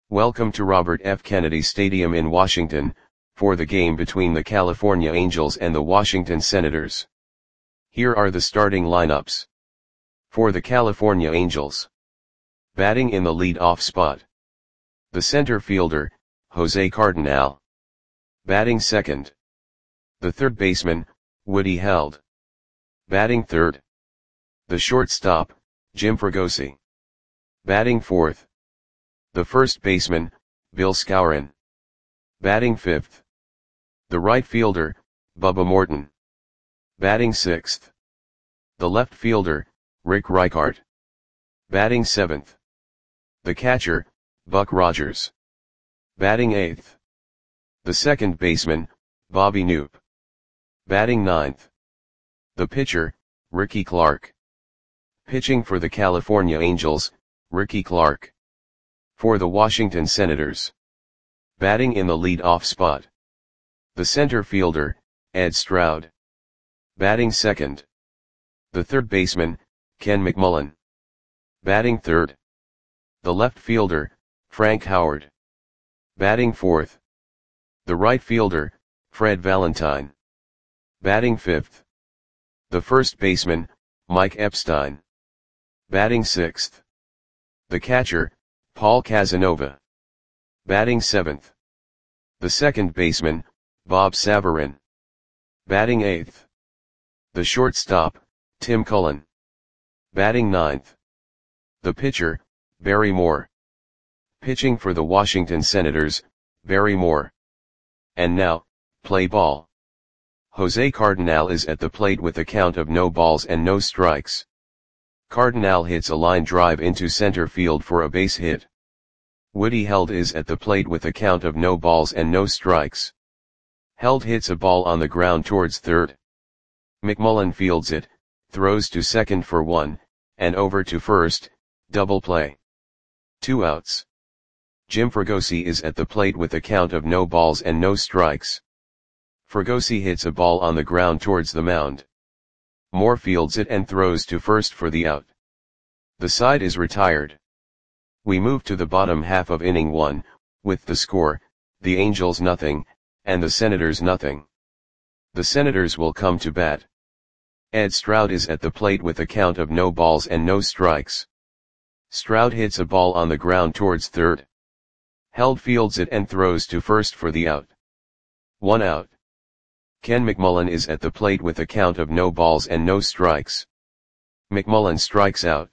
Welcome to Robert F. Kennedy Stadium in Washington, for the game between the California Angels and the Washington Senators. Here are the starting lineups. For the California Angels. Batting in the lead-off spot. The center fielder, Jose Cardenal. Batting second. The third baseman, Woody Held. Batting third. The shortstop, Jim Fregosi. Batting fourth. The first baseman, Bill Skowron. Batting fifth. The right fielder, Bubba Morton. Batting sixth. The left fielder, Rick Reichart. Batting seventh. The catcher, Buck Rogers. Batting eighth. The second baseman, Bobby Knoop. Batting ninth. The pitcher, Ricky Clark. Pitching for the California Angels, Ricky Clark. For the Washington Senators. Batting in the lead-off spot. The center fielder, Ed Stroud. Batting second. The third baseman, Ken McMullen. Batting third. The left fielder, Frank Howard. Batting fourth. The right fielder, Fred Valentine. Batting fifth. The first baseman, Mike Epstein. Batting sixth. The catcher, Paul Casanova. Batting seventh. The second baseman, Bob Savarin. Batting eighth. The shortstop, Tim Cullen. Batting ninth. The pitcher, Barry Moore. Pitching for the Washington Senators, Barry Moore. And now, play ball. Jose Cardenal is at the plate with a count of no balls and no strikes. Cardenal hits a line drive into center field for a base hit. Woody Held is at the plate with a count of no balls and no strikes. Held hits a ball on the ground towards third. McMullen fields it, throws to second for one, and over to first, double play. 2 outs. Jim Fregosi is at the plate with a count of no balls and no strikes. Fregosi hits a ball on the ground towards the mound. Moore fields it and throws to first for the out. The side is retired. We move to the bottom half of inning 1, with the score, the Angels nothing, and the Senators nothing. The Senators will come to bat. Ed Stroud is at the plate with a count of no balls and no strikes. Stroud hits a ball on the ground towards third. Held fields it and throws to first for the out. 1 out. Ken McMullen is at the plate with a count of no balls and no strikes. McMullen strikes out.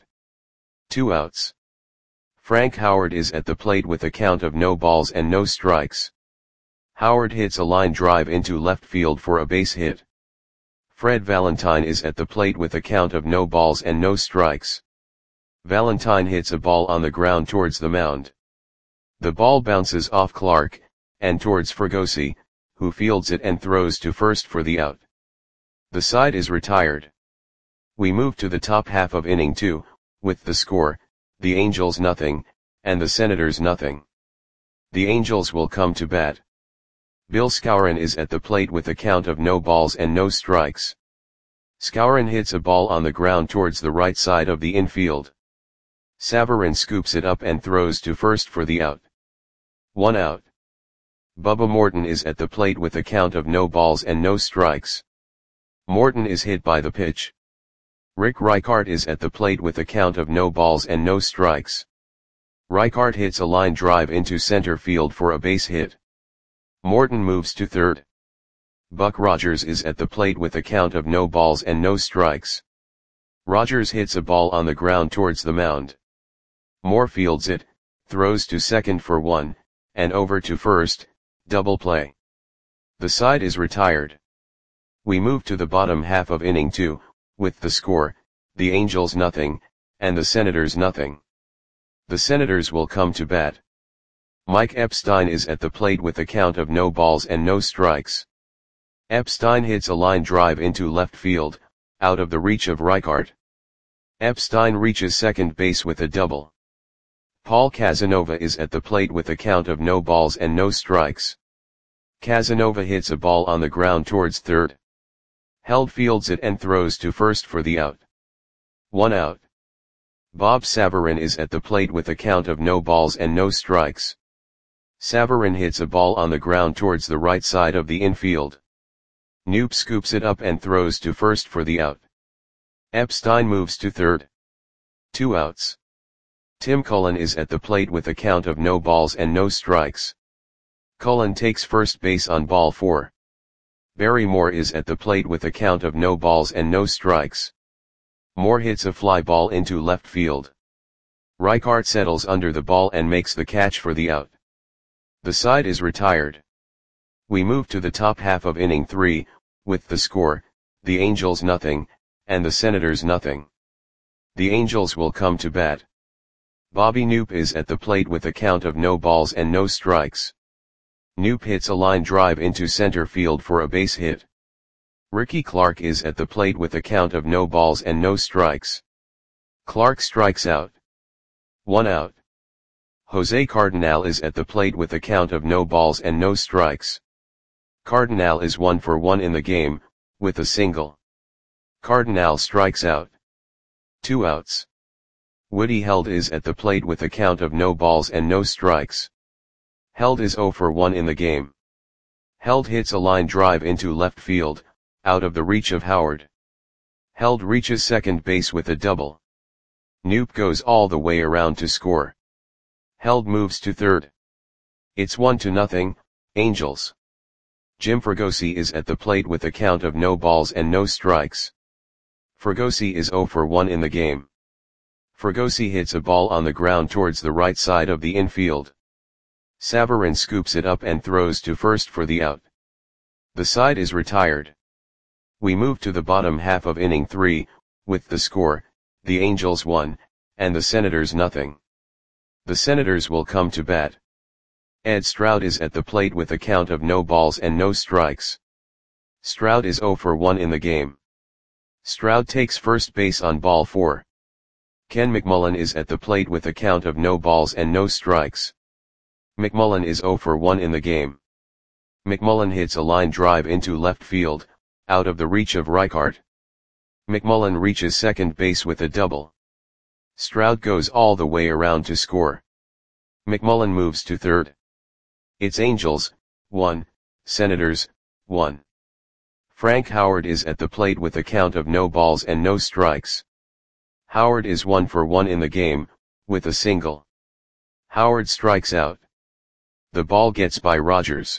2 outs. Frank Howard is at the plate with a count of no balls and no strikes. Howard hits a line drive into left field for a base hit. Fred Valentine is at the plate with a count of no balls and no strikes. Valentine hits a ball on the ground towards the mound. The ball bounces off Clark, and towards Fregosi, who fields it and throws to first for the out. The side is retired. We move to the top half of inning 2, with the score, the Angels nothing, and the Senators nothing. The Angels will come to bat. Bill Skowron is at the plate with a count of no balls and no strikes. Skowron hits a ball on the ground towards the right side of the infield. Savarin scoops it up and throws to first for the out. 1 out. Bubba Morton is at the plate with a count of no balls and no strikes. Morton is hit by the pitch. Rick Reichart is at the plate with a count of no balls and no strikes. Reichart hits a line drive into center field for a base hit. Morton moves to third. Buck Rogers is at the plate with a count of no balls and no strikes. Rogers hits a ball on the ground towards the mound. Moore fields it, throws to second for one, and over to first, double play. The side is retired. We move to the bottom half of inning 2, with the score, the Angels nothing, and the Senators nothing. The Senators will come to bat. Mike Epstein is at the plate with a count of no balls and no strikes. Epstein hits a line drive into left field, out of the reach of Reichart. Epstein reaches second base with a double. Paul Casanova is at the plate with a count of no balls and no strikes. Casanova hits a ball on the ground towards third. Held fields it and throws to first for the out. 1 out. Bob Savarin is at the plate with a count of no balls and no strikes. Savarin hits a ball on the ground towards the right side of the infield. Knoop scoops it up and throws to first for the out. Epstein moves to third. 2 outs. Tim Cullen is at the plate with a count of no balls and no strikes. Cullen takes first base on ball 4. Barry Moore is at the plate with a count of no balls and no strikes. Moore hits a fly ball into left field. Reichart settles under the ball and makes the catch for the out. The side is retired. We move to the top half of inning 3, with the score, the Angels nothing, and the Senators nothing. The Angels will come to bat. Bobby Knoop is at the plate with a count of no balls and no strikes. Knoop hits a line drive into center field for a base hit. Ricky Clark is at the plate with a count of no balls and no strikes. Clark strikes out. 1 out. Jose Cardinal is at the plate with a count of no balls and no strikes. Cardinal is 1 for 1 in the game, with a single. Cardinal strikes out. 2 outs. Woody Held is at the plate with a count of no balls and no strikes. Held is 0 for 1 in the game. Held hits a line drive into left field, out of the reach of Howard. Held reaches second base with a double. Knoop goes all the way around to score. Held moves to third. It's 1-0, Angels. Jim Fregosi is at the plate with a count of no balls and no strikes. Fregosi is 0 for 1 in the game. Fregosi hits a ball on the ground towards the right side of the infield. Savarin scoops it up and throws to first for the out. The side is retired. We move to the bottom half of inning 3, with the score, the Angels 1, and the Senators nothing. The Senators will come to bat. Ed Stroud is at the plate with a count of no balls and no strikes. Stroud is 0 for 1 in the game. Stroud takes first base on ball 4. Ken McMullen is at the plate with a count of no balls and no strikes. McMullen is 0 for 1 in the game. McMullen hits a line drive into left field, out of the reach of Reichart. McMullen reaches second base with a double. Stroud goes all the way around to score. McMullen moves to third. It's Angels, 1, Senators, 1. Frank Howard is at the plate with a count of no balls and no strikes. Howard is 1 for 1 in the game, with a single. Howard strikes out. The ball gets by Rogers.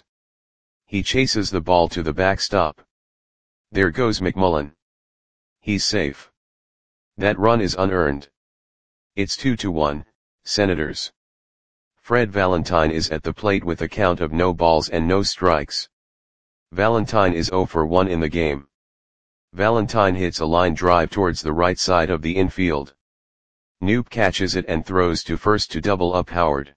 He chases the ball to the backstop. There goes McMullen. He's safe. That run is unearned. It's 2-1, Senators. Fred Valentine is at the plate with a count of no balls and no strikes. Valentine is 0 for 1 in the game. Valentine hits a line drive towards the right side of the infield. Knoop catches it and throws to first to double up Howard.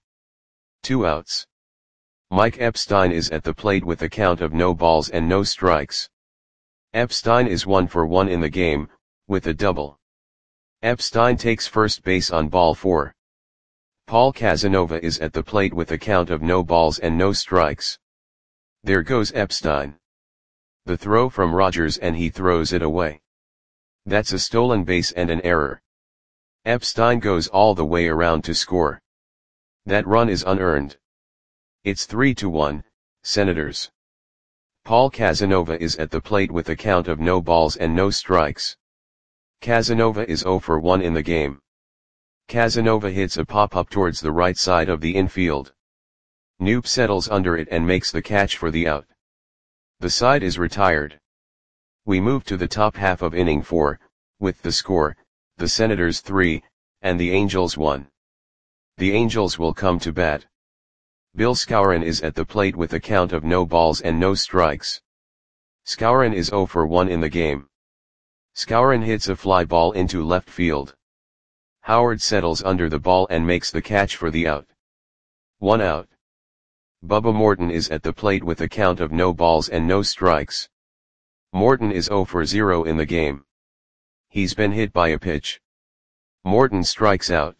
2 outs. Mike Epstein is at the plate with a count of no balls and no strikes. Epstein is 1 for 1 in the game, with a double. Epstein takes first base on ball 4. Paul Casanova is at the plate with a count of no balls and no strikes. There goes Epstein. The throw from Rogers and he throws it away. That's a stolen base and an error. Epstein goes all the way around to score. That run is unearned. It's 3-1, Senators. Paul Casanova is at the plate with a count of no balls and no strikes. Casanova is 0 for 1 in the game. Casanova hits a pop-up towards the right side of the infield. Knoop settles under it and makes the catch for the out. The side is retired. We move to the top half of inning 4, with the score, the Senators 3, and the Angels 1. The Angels will come to bat. Bill Skowron is at the plate with a count of no balls and no strikes. Skowron is 0 for 1 in the game. Skowron hits a fly ball into left field. Howard settles under the ball and makes the catch for the out. 1 out. Bubba Morton is at the plate with a count of no balls and no strikes. Morton is 0 for 0 in the game. He's been hit by a pitch. Morton strikes out.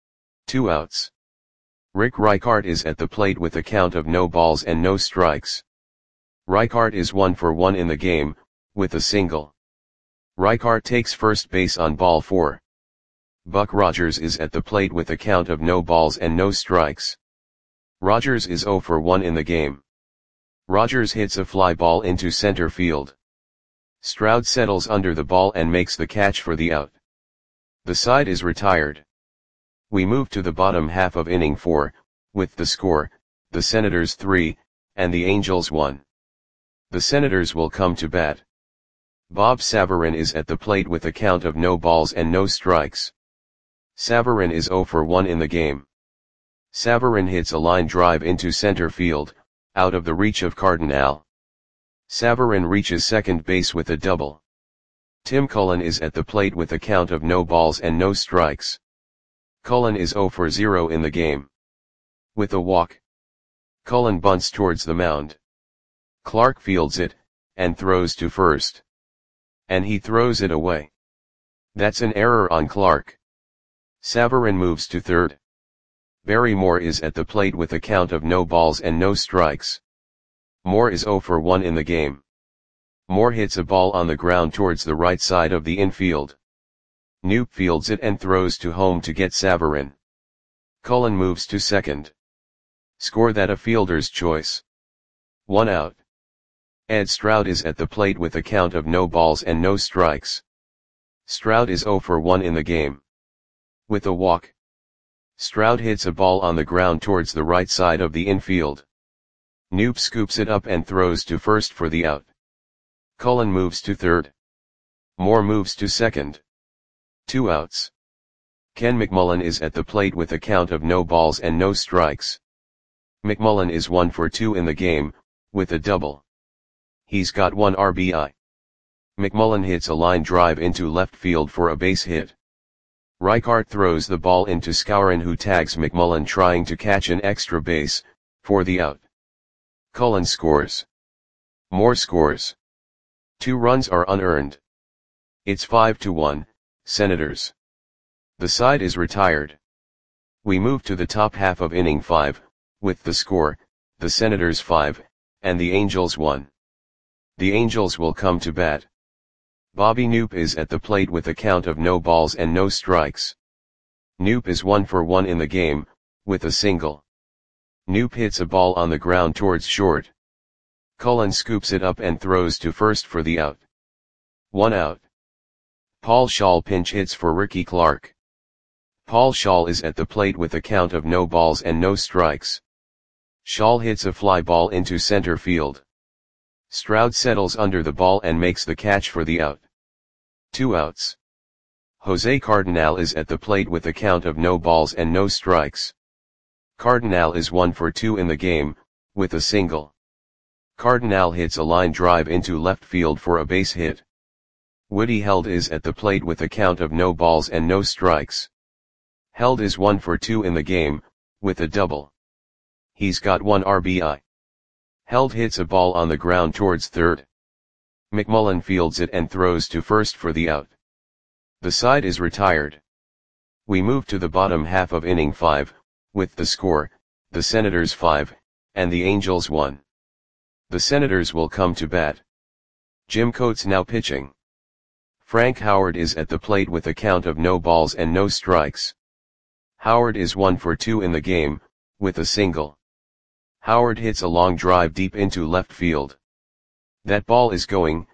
2 outs. Rick Reichart is at the plate with a count of no balls and no strikes. Reichart is 1 for 1 in the game, with a single. Reichart takes first base on ball 4. Buck Rogers is at the plate with a count of no balls and no strikes. Rogers is 0 for 1 in the game. Rogers hits a fly ball into center field. Stroud settles under the ball and makes the catch for the out. The side is retired. We move to the bottom half of inning 4, with the score, the Senators 3, and the Angels 1. The Senators will come to bat. Bob Savarin is at the plate with a count of no balls and no strikes. Savarin is 0 for 1 in the game. Savarin hits a line drive into center field, out of the reach of Cardinal. Savarin reaches second base with a double. Tim Cullen is at the plate with a count of no balls and no strikes. Cullen is 0 for 0 in the game. With a walk, Cullen bunts towards the mound. Clark fields it, and throws to first. And he throws it away. That's an error on Clark. Savarin moves to third. Barry Moore is at the plate with a count of no balls and no strikes. Moore is 0 for 1 in the game. Moore hits a ball on the ground towards the right side of the infield. Knoop fields it and throws to home to get Savarin. Cullen moves to second. Score that a fielder's choice. 1 out. Ed Stroud is at the plate with a count of no balls and no strikes. Stroud is 0 for 1 in the game. With a walk, Stroud hits a ball on the ground towards the right side of the infield. Knoop scoops it up and throws to first for the out. Cullen moves to third. Moore moves to second. 2 outs. Ken McMullen is at the plate with a count of no balls and no strikes. McMullen is 1 for 2 in the game, with a double. He's got 1 RBI. McMullen hits a line drive into left field for a base hit. Reichart throws the ball into Skowron, who tags McMullen trying to catch an extra base, for the out. Cullen scores. Moore scores. 2 runs are unearned. It's 5-1, Senators. The side is retired. We move to the top half of inning 5, with the score, the Senators 5, and the Angels 1. The Angels will come to bat. Bobby Knoop is at the plate with a count of no balls and no strikes. Knoop is 1 for 1 in the game, with a single. Knoop hits a ball on the ground towards short. Cullen scoops it up and throws to first for the out. 1 out. Paul Schall pinch hits for Ricky Clark. Paul Schall is at the plate with a count of no balls and no strikes. Schall hits a fly ball into center field. Stroud settles under the ball and makes the catch for the out. 2 outs. Jose Cardinal is at the plate with a count of no balls and no strikes. Cardinal is 1 for 2 in the game, with a single. Cardinal hits a line drive into left field for a base hit. Woody Held is at the plate with a count of no balls and no strikes. Held is 1 for 2 in the game, with a double. He's got 1 RBI. Held hits a ball on the ground towards third. McMullen fields it and throws to first for the out. The side is retired. We move to the bottom half of inning 5, with the score, the Senators 5, and the Angels 1. The Senators will come to bat. Jim Coates now pitching. Frank Howard is at the plate with a count of no balls and no strikes. Howard is 1 for 2 in the game, with a single. Howard hits a long drive deep into left field. That ball is gone.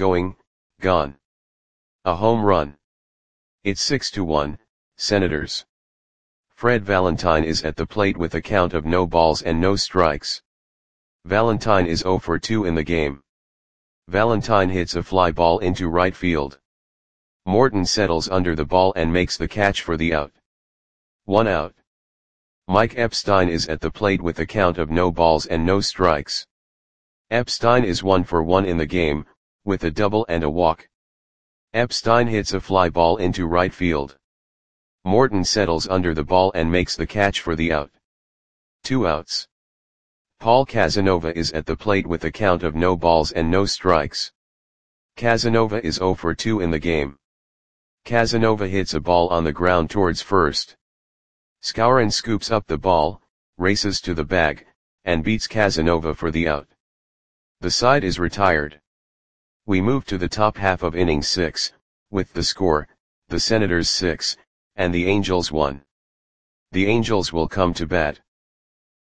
A home run. It's 6-1, Senators. Fred Valentine is at the plate with a count of no balls and no strikes. Valentine is 0 for 2 in the game. Valentine hits a fly ball into right field. Morton settles under the ball and makes the catch for the out. 1 out. Mike Epstein is at the plate with a count of no balls and no strikes. Epstein is 1 for 1 in the game, with a double and a walk. Epstein hits a fly ball into right field. Morton settles under the ball and makes the catch for the out. 2 outs. Paul Casanova is at the plate with a count of no balls and no strikes. Casanova is 0 for 2 in the game. Casanova hits a ball on the ground towards first. Skowron scoops up the ball, races to the bag, and beats Casanova for the out. The side is retired. We move to the top half of inning 6, with the score, the Senators 6, and the Angels 1. The Angels will come to bat.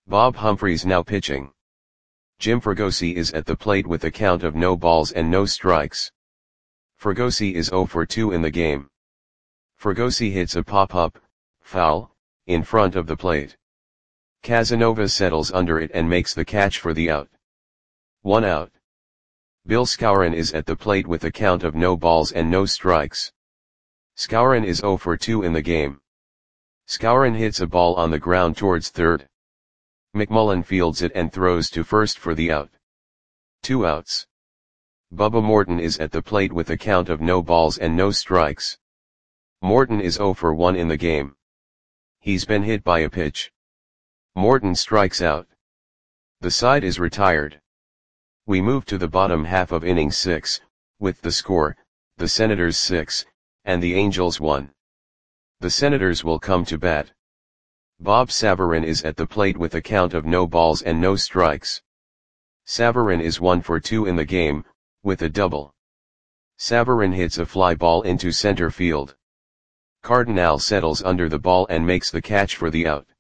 Bob Humphreys now pitching. Jim Fregosi is at the plate with a count of no balls and no strikes. Fregosi is 0 for 2 in the game. Fregosi hits a pop-up, foul, in front of the plate. Casanova settles under it and makes the catch for the out. 1 out. Bill Skowron is at the plate with a count of no balls and no strikes. Skowron is 0 for 2 in the game. Skowron hits a ball on the ground towards third. McMullen fields it and throws to first for the out. 2 outs. Bubba Morton is at the plate with a count of no balls and no strikes. Morton is 0 for 1 in the game. He's been hit by a pitch. Morton strikes out. The side is retired. We move to the bottom half of inning 6, with the score, the Senators 6, and the Angels 1. The Senators will come to bat. Bob Savarin is at the plate with a count of no balls and no strikes. Savarin is 1 for 2 in the game, with a double. Savarin hits a fly ball into center field. Cardinal settles under the ball and makes the catch for the out.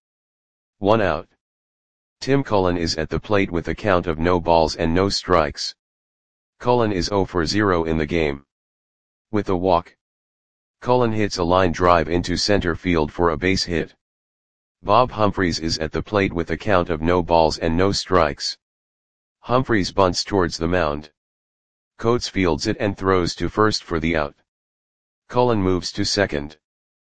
1 out. Tim Cullen is at the plate with a count of no balls and no strikes. Cullen is 0 for 0 in the game. With a walk. Cullen hits a line drive into center field for a base hit. Bob Humphreys is at the plate with a count of no balls and no strikes. Humphreys bunts towards the mound. Coates fields it and throws to first for the out. Cullen moves to second.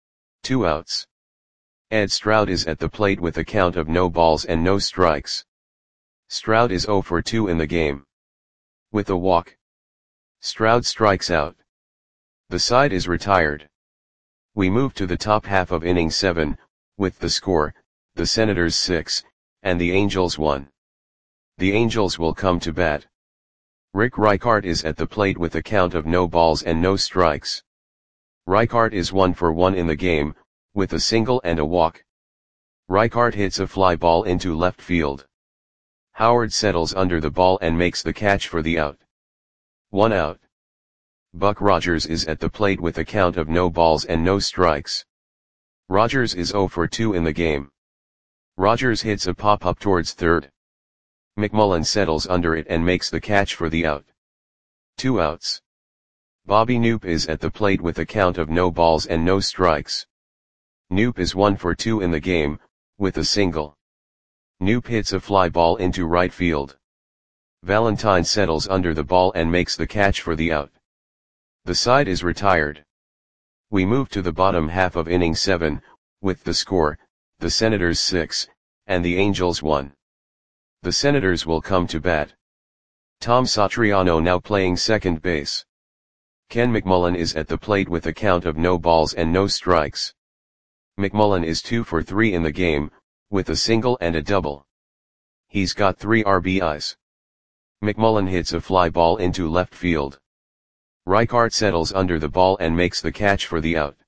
2 outs. Ed Stroud is at the plate with a count of no balls and no strikes. Stroud is 0 for 2 in the game. With a walk. Stroud strikes out. The side is retired. We move to the top half of inning 7, with the score, the Senators 6, and the Angels 1. The Angels will come to bat. Rick Reichart is at the plate with a count of no balls and no strikes. Reichart is 1 for 1 in the game, with a single and a walk. Reichart hits a fly ball into left field. Howard settles under the ball and makes the catch for the out. 1 out. Buck Rogers is at the plate with a count of no balls and no strikes. Rogers is 0 for 2 in the game. Rogers hits a pop-up towards third. McMullen settles under it and makes the catch for the out. 2 outs. Bobby Knoop is at the plate with a count of no balls and no strikes. Knoop is 1 for 2 in the game, with a single. Knoop hits a fly ball into right field. Valentine settles under the ball and makes the catch for the out. The side is retired. We move to the bottom half of inning 7, with the score, the Senators 6, and the Angels 1. The Senators will come to bat. Tom Satriano now playing second base. Ken McMullen is at the plate with a count of no balls and no strikes. McMullen is 2 for 3 in the game, with a single and a double. He's got 3 RBIs. McMullen hits a fly ball into left field. Reichart settles under the ball and makes the catch for the out.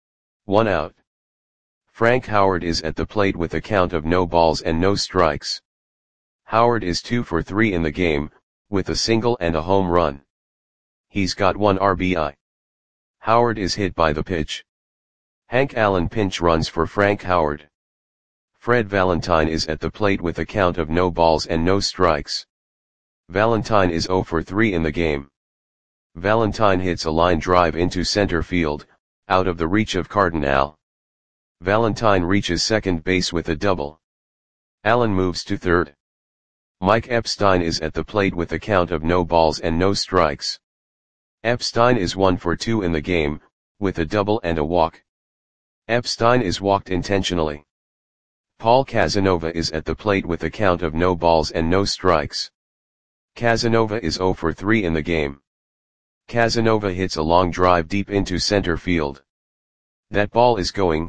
1 out. Frank Howard is at the plate with a count of no balls and no strikes. Howard is 2 for 3 in the game, with a single and a home run. He's got 1 RBI. Howard is hit by the pitch. Hank Allen pinch runs for Frank Howard. Fred Valentine is at the plate with a count of no balls and no strikes. Valentine is 0 for 3 in the game. Valentine hits a line drive into center field, out of the reach of Cardinal. Valentine reaches second base with a double. Allen moves to third. Mike Epstein is at the plate with a count of no balls and no strikes. Epstein is 1 for 2 in the game, with a double and a walk. Epstein is walked intentionally. Paul Casanova is at the plate with a count of no balls and no strikes. Casanova is 0 for 3 in the game. Casanova hits a long drive deep into center field. That ball is gone.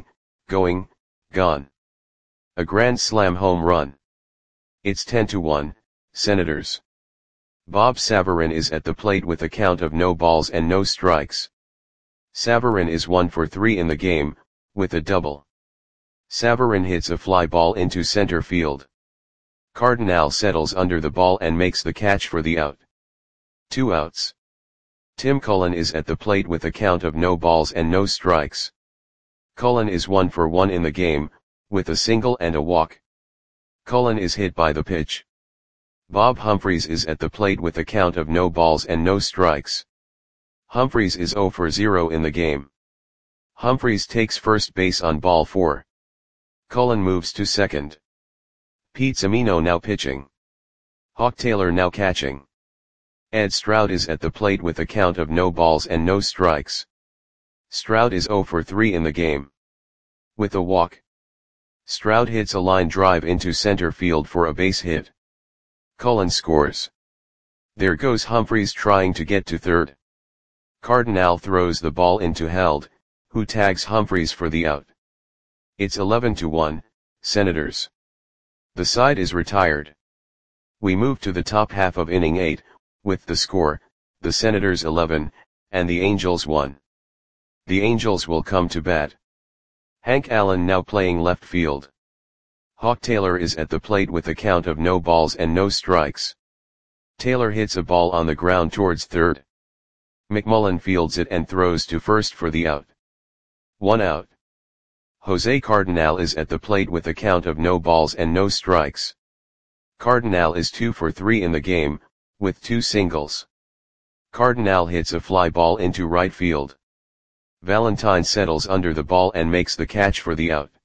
A grand slam home run. It's 10-1, Senators. Bob Savarin is at the plate with a count of no balls and no strikes. Savarin is 1 for 3 in the game, with a double. Savarin hits a fly ball into center field. Cardinal settles under the ball and makes the catch for the out. 2 outs. Tim Cullen is at the plate with a count of no balls and no strikes. Cullen is 1 for 1 in the game, with a single and a walk. Cullen is hit by the pitch. Bob Humphries is at the plate with a count of no balls and no strikes. Humphries is 0 for 0 in the game. Humphries takes first base on ball 4. Cullen moves to second. Pete Semino now pitching. Hawk Taylor now catching. Ed Stroud is at the plate with a count of no balls and no strikes. Stroud is 0 for 3 in the game. With a walk, Stroud hits a line drive into center field for a base hit. Cullen scores. There goes Humphries trying to get to third. Cardinal throws the ball into Held, who tags Humphries for the out. It's 11-1, Senators. The side is retired. We move to the top half of inning 8, with the score, the Senators 11, and the Angels 1. The Angels will come to bat. Hank Allen now playing left field. Hawk Taylor is at the plate with a count of no balls and no strikes. Taylor hits a ball on the ground towards third. McMullen fields it and throws to first for the out. 1 out. Jose Cardinal is at the plate with a count of no balls and no strikes. Cardinal is 2 for 3 in the game, with 2 singles. Cardinal hits a fly ball into right field. Valentine settles under the ball and makes the catch for the out.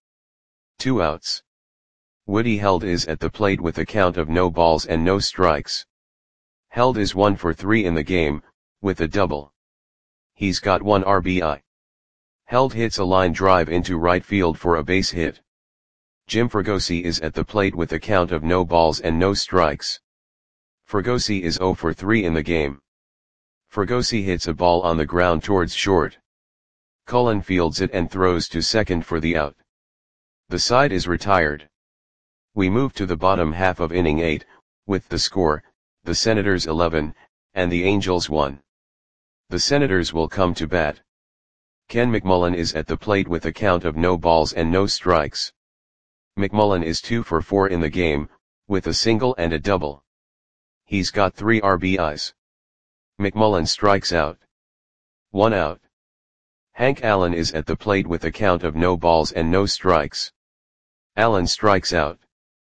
2 outs. Woody Held is at the plate with a count of no balls and no strikes. Held is 1 for 3 in the game, with a double. He's got 1 RBI. Held hits a line drive into right field for a base hit. Jim Fregosi is at the plate with a count of no balls and no strikes. Fregosi is 0 for 3 in the game. Fregosi hits a ball on the ground towards short. Cullen fields it and throws to second for the out. The side is retired. We move to the bottom half of inning 8, with the score, the Senators 11, and the Angels 1. The Senators will come to bat. Ken McMullen is at the plate with a count of no balls and no strikes. McMullen is 2 for 4 in the game, with a single and a double. He's got 3 RBIs. McMullen strikes out. 1 out. Hank Allen is at the plate with a count of no balls and no strikes. Allen strikes out.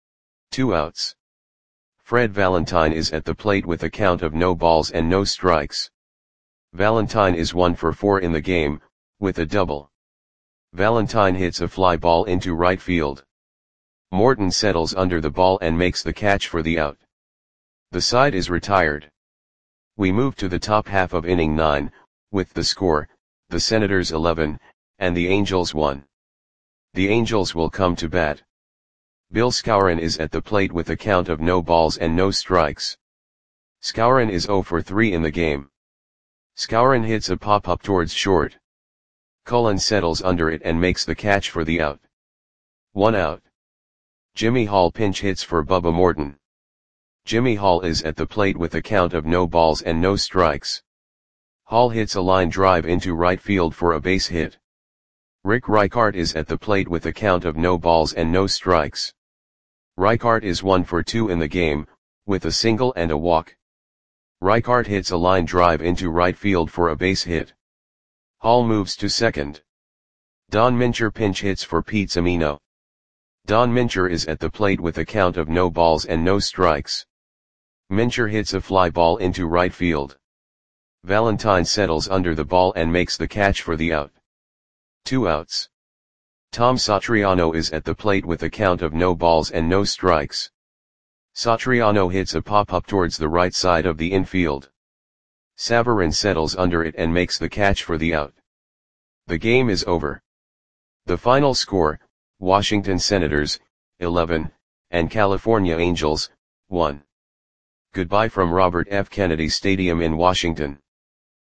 2 outs. Fred Valentine is at the plate with a count of no balls and no strikes. Valentine is 1 for 4 in the game, with a double. Valentine hits a fly ball into right field. Morton settles under the ball and makes the catch for the out. The side is retired. We move to the top half of inning 9, with the score, the Senators 11, and the Angels 1. The Angels will come to bat. Bill Skowron is at the plate with a count of no balls and no strikes. Skowron is 0 for 3 in the game. Skowron hits a pop-up towards short. Cullen settles under it and makes the catch for the out. 1 out. Jimmy Hall pinch hits for Bubba Morton. Jimmy Hall is at the plate with a count of no balls and no strikes. Hall hits a line drive into right field for a base hit. Rick Reichart is at the plate with a count of no balls and no strikes. Reichart is 1 for 2 in the game, with a single and a walk. Reichart hits a line drive into right field for a base hit. Hall moves to second. Don Mincher pinch hits for Pete Semino. Don Mincher is at the plate with a count of no balls and no strikes. Mincher hits a fly ball into right field. Valentine settles under the ball and makes the catch for the out. 2 outs. Tom Satriano is at the plate with a count of no balls and no strikes. Satriano hits a pop-up towards the right side of the infield. Savarin settles under it and makes the catch for the out. The game is over. The final score, Washington Senators, 11, and California Angels, 1. Goodbye from Robert F. Kennedy Stadium in Washington.